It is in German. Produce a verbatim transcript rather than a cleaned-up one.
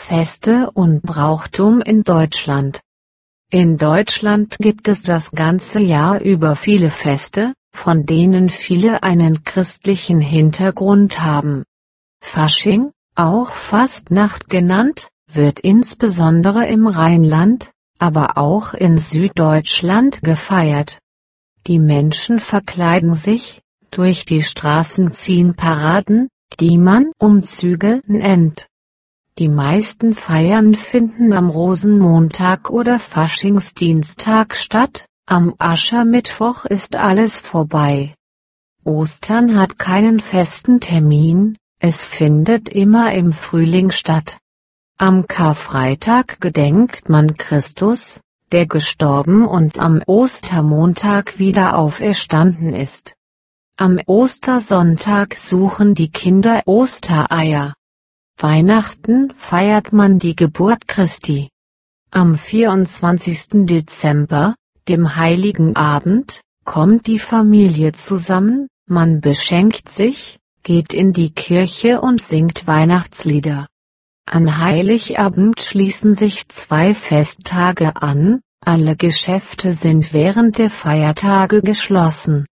Feste und Brauchtum in Deutschland. In Deutschland gibt es das ganze Jahr über viele Feste, von denen viele einen christlichen Hintergrund haben. Fasching, auch Fastnacht genannt, wird insbesondere im Rheinland, aber auch in Süddeutschland gefeiert. Die Menschen verkleiden sich, durch die Straßen ziehen Paraden, die man Umzüge nennt. Die meisten Feiern finden am Rosenmontag oder Faschingsdienstag statt, am Aschermittwoch ist alles vorbei. Ostern hat keinen festen Termin, es findet immer im Frühling statt. Am Karfreitag gedenkt man Christus, der gestorben und am Ostermontag wieder auferstanden ist. Am Ostersonntag suchen die Kinder Ostereier. Weihnachten feiert man die Geburt Christi. Am vierundzwanzigsten Dezember, dem Heiligen Abend, kommt die Familie zusammen, man beschenkt sich, geht in die Kirche und singt Weihnachtslieder. An Heiligabend schließen sich zwei Festtage an, alle Geschäfte sind während der Feiertage geschlossen.